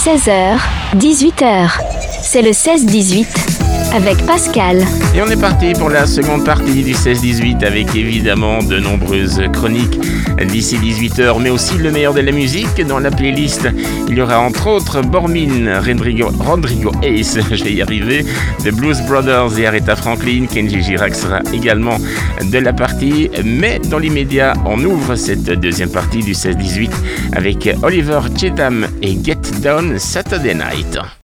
16h, 18h. C'est le 16-18 avec Pascal. Et on est parti pour la seconde partie du 16-18 avec évidemment de nombreuses chroniques d'ici 18h, mais aussi le meilleur de la musique. Dans la playlist, il y aura entre autres Bormin, Rodrigo Ace, je vais y arriver, The Blues Brothers et Aretha Franklin. Kenji Girac sera également de la partie, mais dans l'immédiat, on ouvre cette deuxième partie du 16-18 avec Oliver Cheatham et Get Down Saturday Night.